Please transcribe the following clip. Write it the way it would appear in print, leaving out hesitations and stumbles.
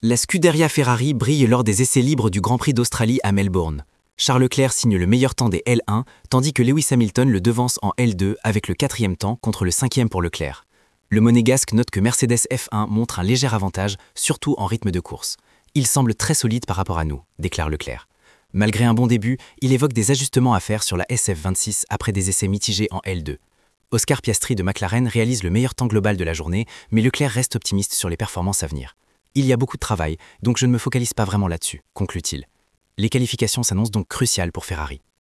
La Scuderia Ferrari brille lors des essais libres du Grand Prix d'Australie à Melbourne. Charles Leclerc signe le meilleur temps des L1, tandis que Lewis Hamilton le devance en L2 avec le 4e temps contre le 5e pour Leclerc. Le monégasque note que Mercedes F1 montre un léger avantage, surtout en rythme de course. Il semble très solide par rapport à nous, déclare Leclerc. Malgré un bon début, il évoque des ajustements à faire sur la SF26 après des essais mitigés en L2. Oscar Piastri de McLaren réalise le meilleur temps global de la journée, mais Leclerc reste optimiste sur les performances à venir. Il y a beaucoup de travail, donc je ne me focalise pas vraiment là-dessus, conclut-il. Les qualifications s'annoncent donc cruciales pour Ferrari.